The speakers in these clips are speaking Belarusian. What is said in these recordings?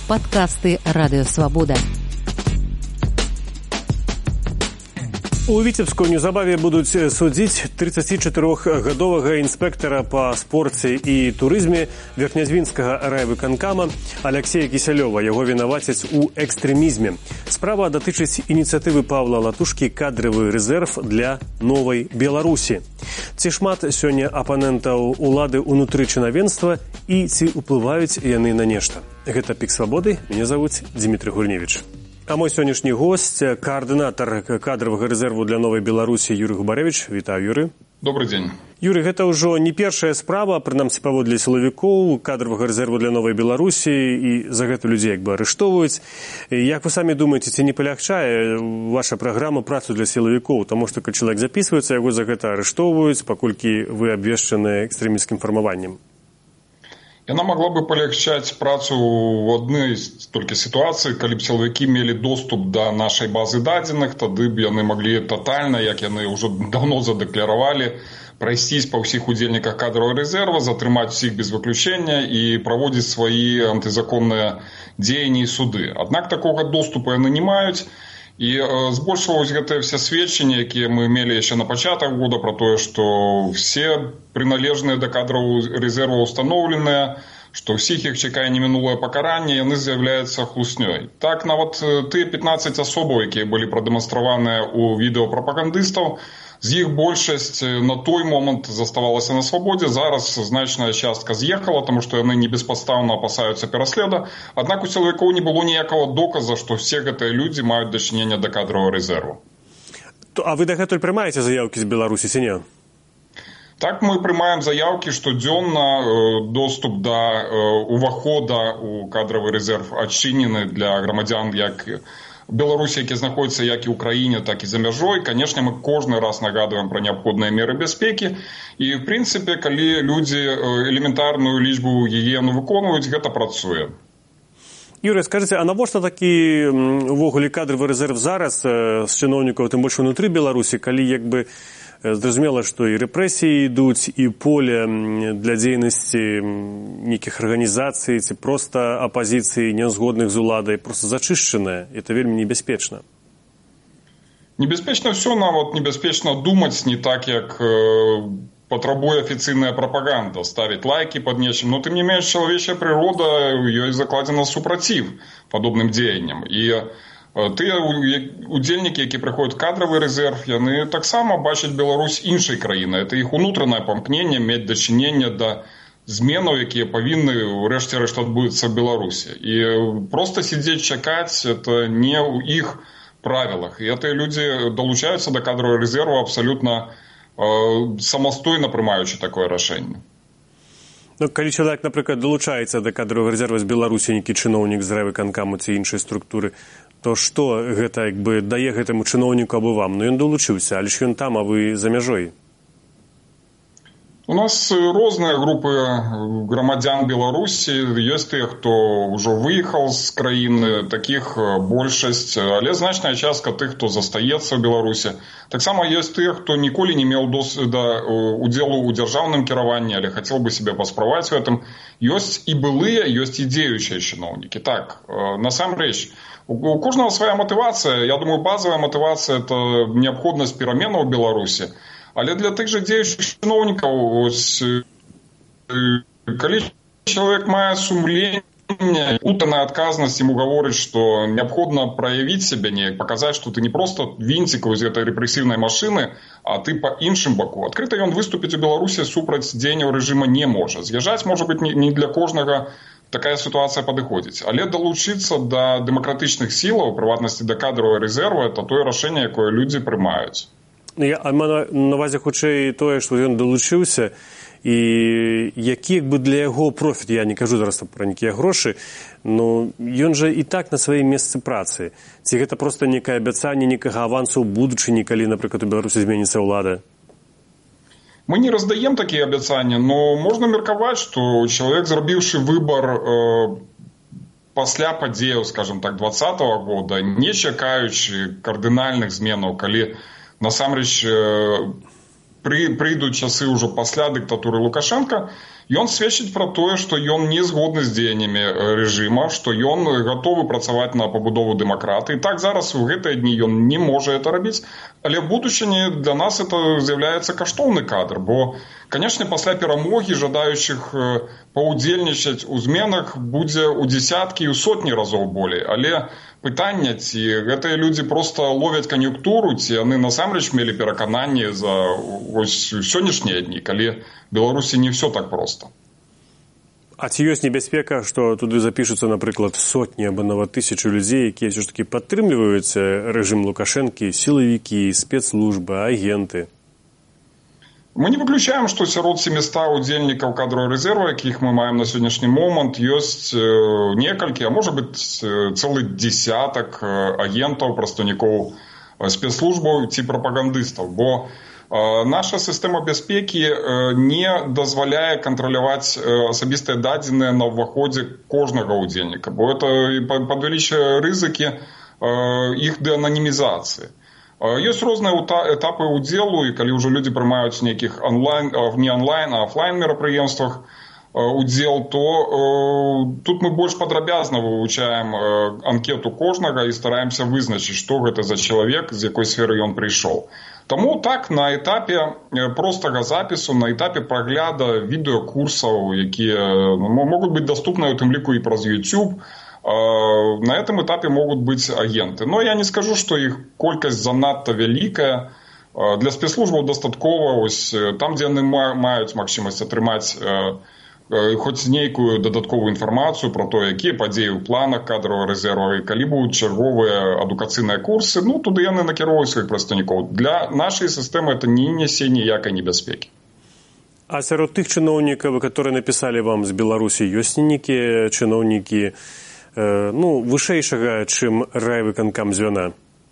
Падкасты Радыёвабода. У Віцебску неўзабаве будуць судзіць 34-гадовага інспектара па спорце і турызме Верхнязвінскага райвыканкама Аляксея Кісялёва. Яго вінавацяць у экстрэмізме. Справа датычыць ініцыятывы Павла Латушкі «Кадравы рэзерв для новай Беларусі». Ці шмат сёння апанентаў улады ўнутры чынавенства і ці ўплываюць яны на нешта? Гэта «Пік свабоды». Мяне завуць Дмітрий Гурневіч. А мой сённяшні гость – координатор кадрового резерву для новой Беларуси Юрий Губаревич. Вітаю, Юрий. Добрый день. Юрий, гэта ўжо не першая справа, прынамсі паводле сілавікоў кадровага рэзерву для новай Беларусі, і за гэта людзей арыштоўваюць. Як вы самі думаеце, ці не палягчае ваша праграма працу для сілавікоў? Таму што калі чалавек запісваецца, яго за гэта арыштоўваюць, паколькі вы абвешчаны экстрэміскім фармаваннем. Яна могла бы полегчаць працу в адной толькі сітуацыі, калі б сілавікі мелі доступ да нашай базы дадзеных, тады б яны маглі тотальна, як яны ўжо давно задэкларавалі, прайсцісь па ўсіх удзельніках кадровага рэзерва, затрымаць усіх без выключэння і праводзіць свае антызаконныя дзеянні і суды. Аднак такога доступу яны не маюць. І збольшага гэтыя все сведчанні, якія мы мелі яшчэ на пачатак года пра тое, што все прыналежныя да кадрового рэзерва устаноўленыя, што ўсіх іх чакае немінулае пакаранне, яны з'яўляюцца хлуснёй. Так, нават тыя 15 асобаў, якія былі прадэманстраваныя ў відэо прапагандыстаў, з іх большасць на той момант заставалася на свабодзе. Зараз значная частка з'ехала, таму што яны не беспадстаўна апасаюцца пераследа. Аднак у сілавікоў не было ніякага доказа, што все гэтыя людзі маюць дачыненне да кадровага рэзерву. А вы дагэтуль прымаеце заяўкі з Беларусі, ці не? Так, мы прымаем заяўкі штодзённа. Доступ да увахода ў кадравы рэзерв адчынены для грамадзян як Беларусі, які знаходзіцца як і ў краіне, так і за мяжой. Канешне, мы кожны раз нагадваем пра неабходныя меры бяспекі. І, в прынцыпе, калі людзі элементарную лічбу гігіены выконваюць, гэта працуе. Юрий, скажите, а навошта такі увогуле кадравы рэзерв зараз з чыноўнікаў, тым больш унутры Беларусі, калі як бы зразумела, што і рэпрэсіі ідуць, і поле для дзейнасці нейкіх арганізацый ці проста апазіцыі нязгодных з уладай проста зачышчанае. Это вельмі небяспечна. Небяспечна ўсё, нават небяспечна думаць не так, як патрабуе афіцыйная прапаганда, ставіць лайкі пад нечым. Но тым не менш, чалавечая прырода, ёй закладзена супраціў падобным дзеянням. І тыя удзельнікі, які прыходзяць кадравы рэзерв, яны таксама бачаць Беларусь іншай краіны. Это іх унутранае памкненне мець дачыненне да зменаў, якія павінны ўрэшце рэшт адбыцца в Беларусі. І проста сидзець чакаць, это не ў іх правілах. І гэтыя людзі далучаюцца да кадравага рэзерву абсалютна самастойна прымаючы такое рашэнне. Ну, калі чалавек, напрыклад, далучаецца да кадравага рэзерва з Беларусі, нейкі чыноўнік з райвыканкаму ці іншай структуры, то што гэта як бы дае гэтаму чыноўніку або вам? Ну, ён далучыўся, але ж ён там, а вы за мяжой. У нас розныя групы грамадзян Беларусі. Ёсць тыя, хто ўжо выехаў з краіны, такіх большасць, але значная частка тых, хто застаецца ў Беларусі. Таксама ёсць тыя, хто ніколі не меў досведа удзелу ў дзяржаўным кіраванні, але хацеў бы себе паспрабаваць у гэтым. Ёсць і былыя, ёсць і дзеючыя чыноўнікі. Так, насамрэч, у кожнага свая матывацыя. Я думаю, базовая матывацыя – это неабходнасць пераменаў у Беларусі. Але для тых жа дзеючых чыноўнікаў, калі чалавек мае сумленне, утаная адказнасць ему гаворыць, што неабходна праявіць сябе неяк, паказаць, што ты не проста вінцік з гэтай рэпрэсіўнай машыны, а ты па іншым баку. Адкрыта ён выступіць у Беларусі супраць дзеянняў рэжыма не можа. З'язджаць, можа быць, не для кожнага такая сітуацыя падыходзіць. Але далучыцца да дэмакратычных сілаў, у прыватнасці да кадравага рэзерва, это тое рашэнне, якое людзі прымаюць. Я маю на увазе хутчэй тое, што ён далучыўся, і які як бы для яго профіт, я не кажу зараз пра нейкія грошы, но ён жа і так на сваім месцы працы. Ці гэта проста нейкае абяцанне нейкага авансу ў будучыні, калі, напрыклад, у Беларусі зменіцца ўлада? Мы не раздаем такія абяцанні, но можна меркаваць, што чалавек, зрабіўшы выбар пасля падзеяў, скажем так, 2020 года, не чакаючы кардынальных зменаў, калі насамрэч прыйдуць часы ўжо пасля дыктатуры Лукашенка, Ён сведчыць пра тое, што ён не згодны з дзеяннямі рэжыма, што ён гатовы працаваць на пабудову дэмакратыі. Так зараз у гэтыя дні ён не можа это рабіць, але в будучыні для нас это з'яўляецца каштоўны кадр, бо, канешне, пасля перамогі жадаючых паўдзельнічаць у зменах будзе ў дзесяткі і ў сотні разоў болей, але пытанне, ці гэтыя людзі проста ловяць кан'юнктуру, ці яны насамрэч мелі перакананне за сённяшнія дні, калі Беларусі не все так проста. А ці ёсць небяспека, што туды запішуцца, напрыклад, сотні або нават тысячы людзей, якія ўсё ж такі падтрымліваюць рэжым Лукашэнкі, сілавікі, спецслужбы, агенты? Мы не выключаем, што сярод 700 удзельнікаў кадровага рэзерва, якіх мы маем на сённяшні момант, ёсць некалькі, а можа быць цэлы дзесятак агентаў, прадстаўнікоў спецслужбаў ці прапагандыстаў, бо наша сістэма бяспекі не дазваляе кантраляваць асабістыя дадзеныя на ўваходзе кожнага удзельніка, бо это павялічвае рызыкі іх деананімізацыі. Ёсць розныя этапы ўдзелу, і калі ўжо людзі прымаюць нейкіх не онлайн, а офлайн мерапрыемствах удзел, то тут мы больш падрабязна вывучаем анкету кожнага і стараемся вызначыць, што гэта за чалавек, з якой сферы ён прыйшоў. Таму так, на этапе простага запісу, на этапе прагляда відэакурсаў, якія могуць быць даступныя у тым ліку і праз YouTube, на этом этапе могуць быць агенты. Но я не скажу, што іх колькасць занадта вялікая. Для спецслужбаў дастаткова, там, дзе яны маюць магчымасць атрымаць хоць нейкую дадатковую інфармацыю пра то, якія падзеі ў планах кадровага рэзерва, і калі будуць чарговыя адукацыйныя курсы, туды яны накіроўваюць сваіх прадстаўнікоў. Для нашай сістэмы это не нясе ніякай небяспекі. А сярод тых чыноўнікаў, которые напісалі вам з Беларусі, ёсць нейкія чыноўнікі вышэйшага, чым райвыканкам звяна?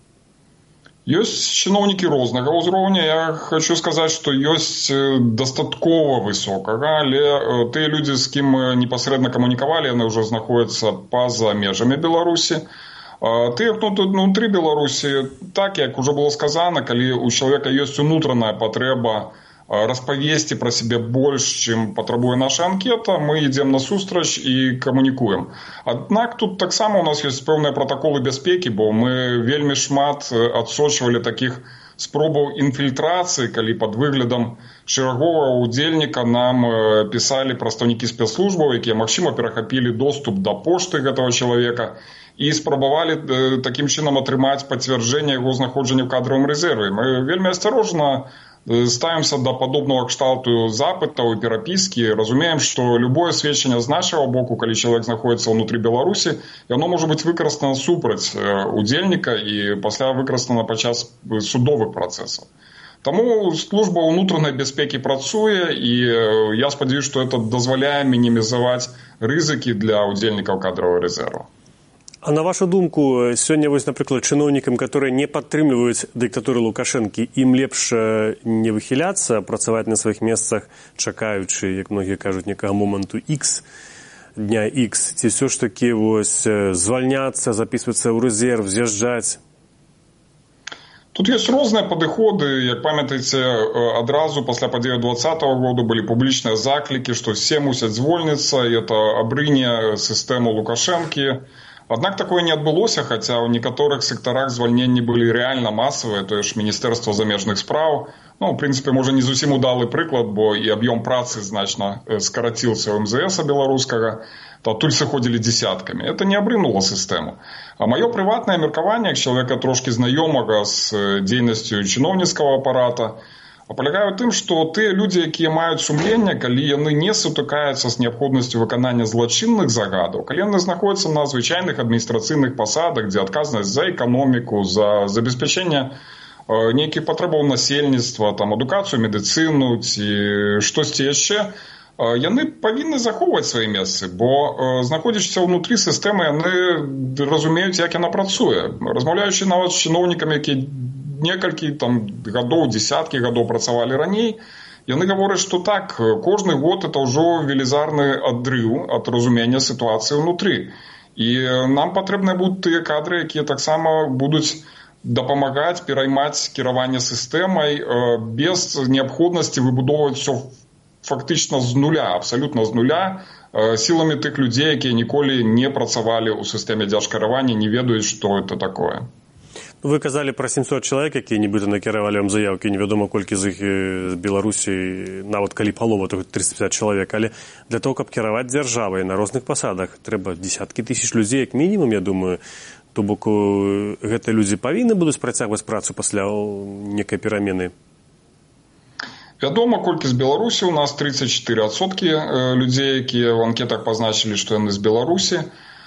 Ёсць чыноўнікі рознага ўзроўня. Я хочу сказаць, што ёсць дастаткова высокага, але тыя людзі, з кім мы непасрэдна камунікавалі, яны ўжо знаходзяцца па-за межамі Беларусі. Тыя, хто тут внутры Беларусі, так, як ужо было сказана, калі у чалавека ёсць унутраная патрэба распавесці пра сябе больш, чым патрабуе наша анкета, мы ідзем насустрач і камунікуем. Аднак тут таксама у нас ёсць пэўныя пратаколы бяспекі, бо мы вельмі шмат адсочвалі такіх спробаў інфільтрацыі, калі пад выглядам шэраговага удзельніка нам пісалі прадстаўнікі спецслужбаў, якія, магчыма, перахапілі доступ да пошты гэтага чалавека і спрабавалі такім чынам атрымаць пацвярджэнне яго знаходжання ў кадровым рэзерве. Мы вельмі асцярожна ставимся до подобного кшталту запытаў і перапіскі, разумеем, што любое сведчанне з нашага боку, калі чалавек знаходзіцца ўнутры Беларусі, яно можа быць выкарыстана супраць удзельніка і пасля выкарыстана падчас судовых працэсаў. Таму служба ўнутранай бяспекі працуе, і я спадзяюся, што это дазваляе мінімізаваць рызыкі для удзельнікаў кадровага рэзерву. А на вашу думку, сёння, напрыклад, чыноўнікам, которые не падтрымліваюць дыктатуру Лукашэнкі, ім лепш не выхіляцца, працаваць на сваіх месцах, чакаючы, як многія кажуць, некага моманту X, дня X, ці ўсё ж такі звальняцца, запісвацца ў рэзерв, з'язджаць? Тут ёсць розныя падыходы. Як памятаеце, адразу пасля падзеяў 2020 году былі публічныя заклікі, што все мусяць звольніцца, і это абрыне сістэму Лукашэнкі. Аднак такое не адбылося, хаця ў некаторых сектарах звальненні былі рэальна масавыя, тое ж Міністэрства замежных спраў. У прынцыпе, можа, не зусім удалы прыклад, бо і аб'ём працы значна скараціўся ў МЗС беларускага, то адтуль сыходзілі дзесяткамі. Это не абрынула сістэму. А маё прыватнае меркаванне, як чалавека трошкі знаёмага з дзейнасцю чыноўніцкага апарата, палягае ў тым, што тыя людзі, якія маюць сумленне, калі яны не сутыкаюцца з неабходнасцю выканання злачынных загадаў, калі яны знаходзяцца на звычайных адміністрацыйных пасадах, дзе адказнасць за эканоміку, за забеспячэнне нейкіх патрэбаў насельніцтва, адукацыю, медыцыну ці штосьці яшчэ, яны павінны захоўваць свае месцы, бо знаходзячыся ўнутры сістэмы, яны разумеюць, як яна працуе. Размаўляючы нават з чыноўнікамі, якія некалькі гадоў, дзесяткі гадоў працавалі раней, яны гавораць, што так, кожны год это ўжо велізарны адрыў ад разумення сітуацыі ўнутры. І нам патрэбныя будуць тыя кадры, якія таксама будуць дапамагаць пераймаць кіраванне сістэмай без неабходнасці выбудоўваць все фактично з нуля, абсолютно з нуля, силами тих людей, які ніколи не працювали у системі дзяржкіравання, не ведають, що це таке. Вы казали про 700 чалавек, якія нібыта накіравалі вам заявкі, невядома колькі з іх з Беларусі, нават калі палова, то 350 чалавек, але для того, каб кіраваць дзяржавай на розных пасадах, трэба десяткі тысяч людзей, як мінімум, я думаю, то бок гэтыя людзі павінны будуць працягваць працу пасля некай перамены. Вядома, колькі з Беларусі, у нас 34% людзей, якія в анкетах пазначылі, што яны з Беларусі.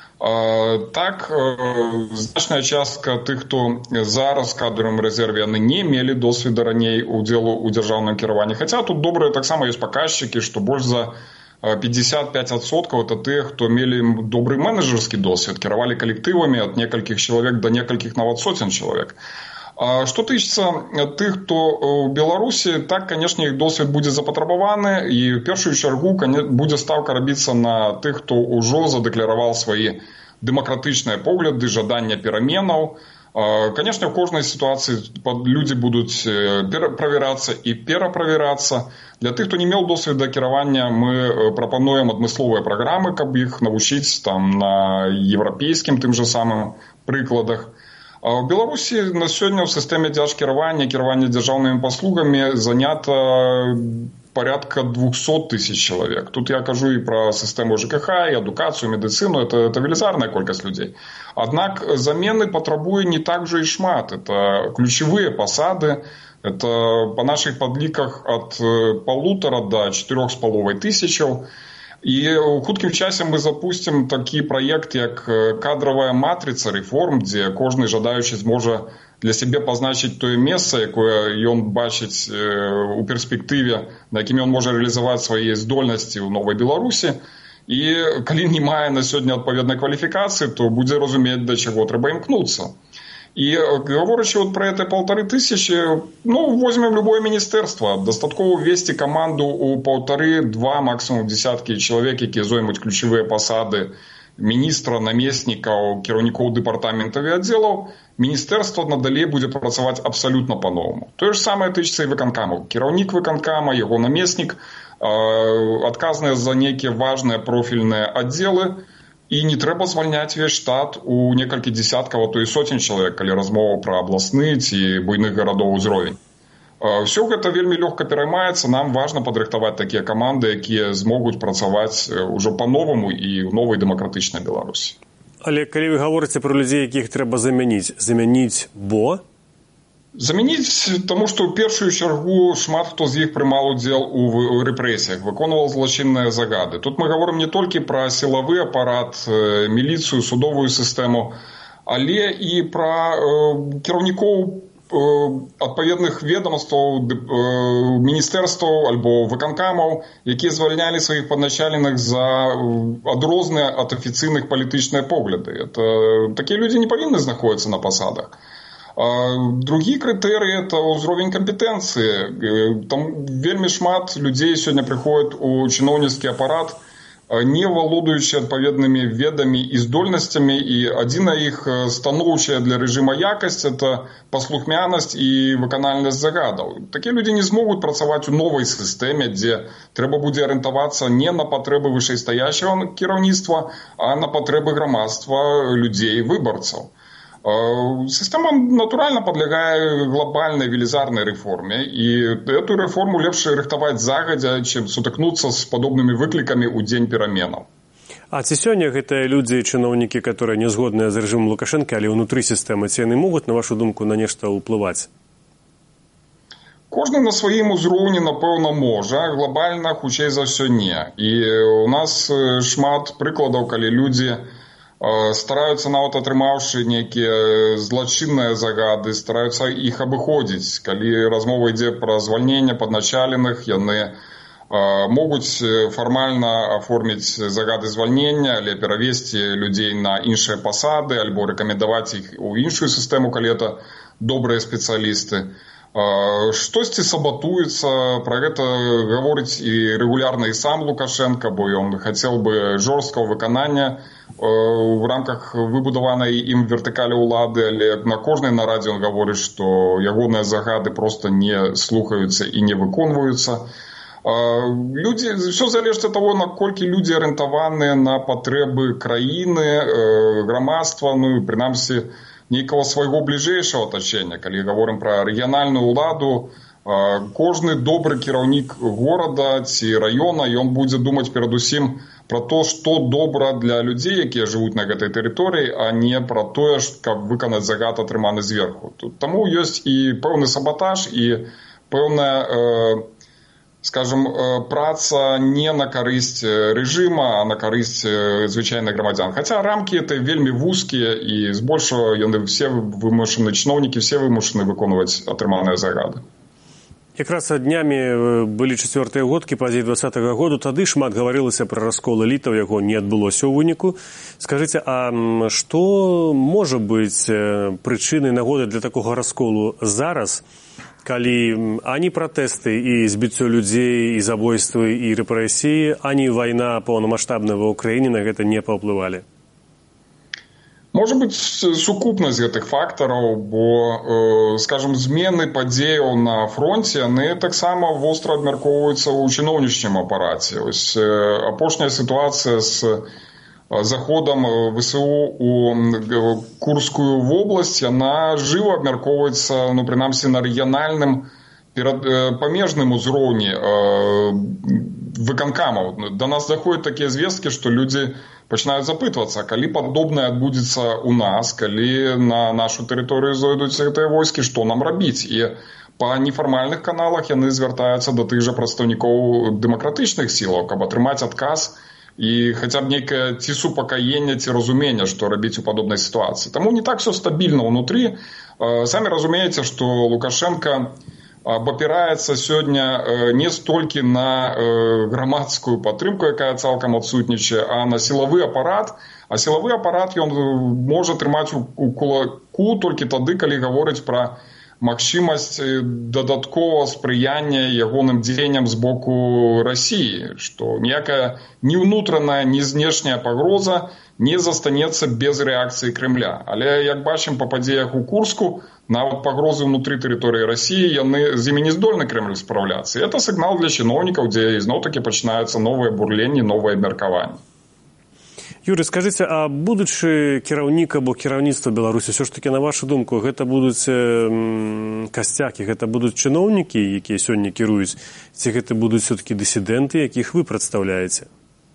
Так, значная частка тых, хто зараз в кадровым рэзерве, яны не мелі досведа раней удзелу ў дзяржаўным кіраванні. Хаця тут добрыя таксама ёсць паказчыкі, што больш за 55% это тыя, хто мелі добры менеджерскі досвед, кіравалі калектывамі ад некалькіх чалавек да некалькіх нават сотен чалавек. А што тычыцца тых, хто ў Беларусі, так, канешне, іх досвед будзе запатрабаваны, і ў першую чаргу будзе стаўка рабіцца на тых, хто ўжо задэклараваў свае дэмакратычныя погляды, жадання пераменаў. Канешне, ў кожнай сітуацыі людзі будуць правярацца і пераправярацца. Для тых, хто не меў досведа кіравання, мы прапануем адмысловыя праграмы, каб іх навучыць там на еўрапейскім тым жа самым прыкладах. А в Беларусі на сёння ў сістэме дзяржкіравання, кіравання дзяржаўнымі паслугамі занята порядка 200 тысяч чалавек. Тут я кажу і пра сістэму ЖКХ, і адукацыю, медыцыну, это велізарная колькасць людзей. Аднак замены патрабуе не так жа і шмат. Это ключевыя пасады, это па нашых падліках ад 1,5 до 4,5 тысячаў. І ў хуткім часе мы запустим такі праект, як кадровая матрыца рэформ, дзе кожны жадаючы зможа для сябе пазначыць тое месца, якое ён бачыць у перспектыве, на якім ён можа рэалізаваць свае здольнасці ў Новай Беларусі. І калі не мае на сёння адпаведнай кваліфікацыі, то будзе разумець, да чаго трэба імкнуцца. І говорячи вот про это 1500, возьмем любое министерство. Достатково ввести команду у 1,5-2, максимум десятки человек, які займуть ключові посади міністра, намесника, керівників департаментів і відділів. Міністерство надалі буде працювати абсолютно по-новому. То ж саме тичиться і виконкаму. Керівник виконкама, його намесник, відказані за некі важні профільні відділи. І не трэба звальняць весь штат у некалькі дзесяткаў, а то і сотень чалавек, калі размова пра абласны ці буйных гарадоў узровень. Все гэта вельмі лёгка пераймаецца, нам важна падрыхтаваць такія каманды, якія змогуць працаваць ужо па-новаму і ў новай дэмакратычнай Беларусі. Але калі вы гаворыце пра людзей, якіх трэба замяніць бо? Замяніць, таму што ў першую чаргу шмат хто з іх прымаў удзел у рэпрэсіях, выконваў злачынныя загады. Тут мы гаворым не толькі пра сілавы апарат, міліцыю, судовую сістэму, але і пра кіраўнікоў адпаведных ведомстваў, міністэрстваў альбо выканкамаў, якія звальнялі сваіх падначаленых за адрозныя ад афіцыйных палітычныя погляды. Такія людзі не павінны знаходзіцца на пасадах. Другі крытэрый – это ўзровень кампетэнцыі. Там вельмі шмат людзей сёння прыходзяць у чыноўніцкі апарат, не валодаючы адпаведнымі ведамі і здольнасцямі, і адзіная іх станоўчая для рэжыма якасць – это паслухмянасць і выканальнасць загадаў. Такія людзі не змогуць працаваць у новай сістэме, дзе трэба будзе арыентавацца не на патрэбы вышэйстаячага кіраўніцтва, а на патрэбы грамадства, людзей, выбарцаў. Сістэма натуральна падлягае глобальнай велізарнай рэформе, і эту рэформу лепш рыхтаваць загадзя, чым сутыкнуцца з падобнымі выклікамі ў дзень пераменаў. А ці сёння гэтыя людзі, чыноўнікі, которые не згодныя з рэжымам Лукашэнка, але ўнутры сістэмы, ці яны могуць, на вашу думку, на нешта ўплываць? Кожны на сваім узроўні, напэўна, можа, глобальна, хутчэй за ўсё не. І у нас шмат прыкладаў, калі людзі стараюцца, нават атрымаўшы нейкія злачынныя загады, стараюцца іх абыходзіць. Калі размова ідзе пра звальненне падначаленых, яны могуць фармальна аформіць загады звальнення, але перавесці людзей на іншыя пасады, альбо рэкамендаваць іх у іншую сістэму, калі это добрыя спецыялісты. Штосьці сабатуецца, пра гэта гаворыць і рэгулярна і сам Лукашенко, бо ён хацеў бы жорсткага выканання в рамках выбудаванай ім вертыкалі ўлады, але на кожнай нарадзе ён гаворыць, што ягоныя загады проста не слухаюцца і не выконваюцца. Все залежыць ад таго, наколькі людзі арыентаваныя на патрэбы краіны, грамадства, ну і прынамсі нейкага свайго бліжэйшага атачэння. Калі гаворым пра рэгіянальную ўладу, кожны добры кіраўнік горада ці раёна, ён будзе думаць перадусім пра то, што добра для людзей, якія жывуць на гэтай тэрыторыі, а не пра тое, каб выканаць загад, атрыманы зверху. Таму ёсць і пэўны сабатаж, і пэўная, скажем, праца не на карысць рэжыма, а на карысць звычайных грамадзян. Хаця рамкі это вельмі вузкія, і збольшага яны все вымушаны, чыноўнікі все вымушаны выконваць атрыманыя загады. Якраз днямі былі 4-е годкі падзей 20-го году, тады шмат гаварылася пра раскол элітаў, яго не адбылося ў выніку. Скажыце, а што можа быць прычынай, нагодай для такога расколу зараз, калі ані пратэсты і збіццё людзей, і забойствы, і рэпрэсіі, ані вайна паўнамаштабная ва ўкраіне на гэта не паўплывалі? Можа быць сукупнасць гэтых фактараў, бо, скажем, змены падзеяў на фронце, яны таксама востра абмяркоўваюцца ў чыноўнічым апараце. Ось апошняя сітуацыя з заходам ВСУ у Курскую вобласць, яна жыва абмяркоўваецца, ну, прынамсі, на рэгіянальным памежным узроўні выканкамаў. Да нас заходзяць такія звесткі, што людзі пачынаюць запытвацца, калі падобнае адбудзецца ў нас, калі на нашу тэрыторыю зойдуць гэтыя войскі, што нам рабіць? І па нефармальных каналах яны звяртаюцца да тых жа прадстаўнікоў дэмакратычных сілаў, каб атрымаць адказ і хаця б нейкае ці супакаенне, ці разуменне, што рабіць у падобнай сітуацыі. Таму не так все стабільна ўнутры. Самі разумееце, што Лукашенко абапіраецца сёння не столькі на грамадскую падтрымку, якая цалкам адсутнічае, а на сілавы апарат. А сілавы апарат ён можа трымаць у кулаку толькі тады, калі гаворыць пра магчымасць дадаткова спрыяння ягоным дзеянням з боку Расіі, што ніякая ні ўнутраная, ні знешняя пагроза не застанецца без рэакцыі Крэмля. Але, як бачым па падзеях у Курску, нават пагрозы ўнутры тэрыторыі Расіі, яны з імі не здольны Крэмль спраўляцца. І гэта сігнал для чыноўнікаў, дзе ізноў-такі пачынаюцца новыя бурленні, новыя абмеркаванні. Юрый, скажыце, а будучы кіраўнік або кіраўніцтва Беларусі, ўсё ж такі, на вашу думку, гэта будуць касцякі, гэта будуць чыноўнікі, якія сёння кіруюць, ці гэта будуць все-таки дысідэнты, якіх вы прадстаўляеце?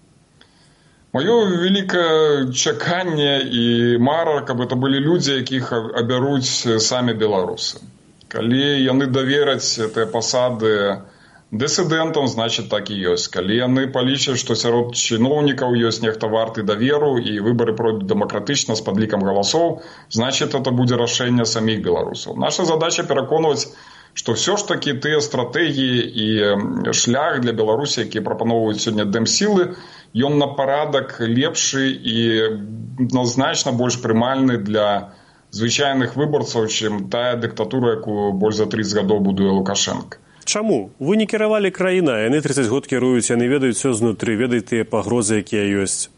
Маё вялікае чаканне і мара, каб это былі людзі, якіх абяруць самі беларусы. Калі яны давераць гэтыя пасады дысідэнтам, значит, так і ёсць. Калі яны палічаць, што сярод чыноўнікаў ёсць нехта варты даверу і выбары пройдуць дэмакратычна з падлікам галасоў, значит, это будзе рашэнне саміх беларусаў. Наша задача пераконваць, што все ж такі тыя стратэгіі і шлях для Беларусі, які прапаноўваюць сёння дэмсілы, ён на парадак лепшы і значна больш прымальны для звычайных выбарцаў, чым тая дыктатура, якую больш за 30 гадоў будуе Лукашенко. Чаму? Вы не кіравалі краіна, яны 30 год кіруюць, яны ведаюць все знутры, ведаюць тыя пагрозы, якія ёсць.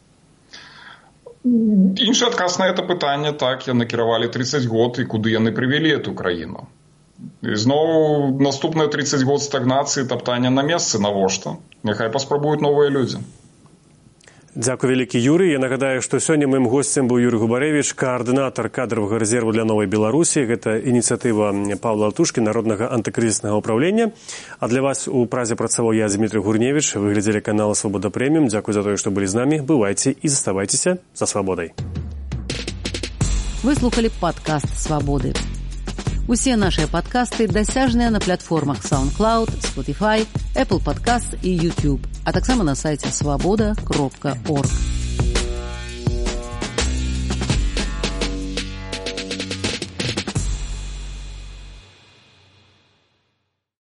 Іншы адказ на гэта пытанне, так, яны кіравалі 30 год, і куды яны прывялі эту краіну. І зноў наступныя 30 год стагнацыі, таптання на месцы, навошта? Няхай паспрабуюць новыя людзі. Дзякуй вялікі, Юрый. Я нагадаю, што сёння маім госцем быў Юрый Губарэвіч, каардынатар кадравага рэзерву для новай Беларусі. Гэта ініцыятыва Паўла Алтушкі, Народнага антыкрызіснага ўправлення. А для вас у Празе працаваў я, Дмітрий Гурневіч. Вы глядзелі канал Свабода Прэміум. Дзякуй за тое, што былі з намі. Бывайце і заставайцеся за свабодай. Вы слухали падкаст «Свабоды». Усе нашыя падкасты дасяжныя на платформах SoundCloud, Spotify, Apple Podcast і YouTube, а таксама на сайце swaboda.org.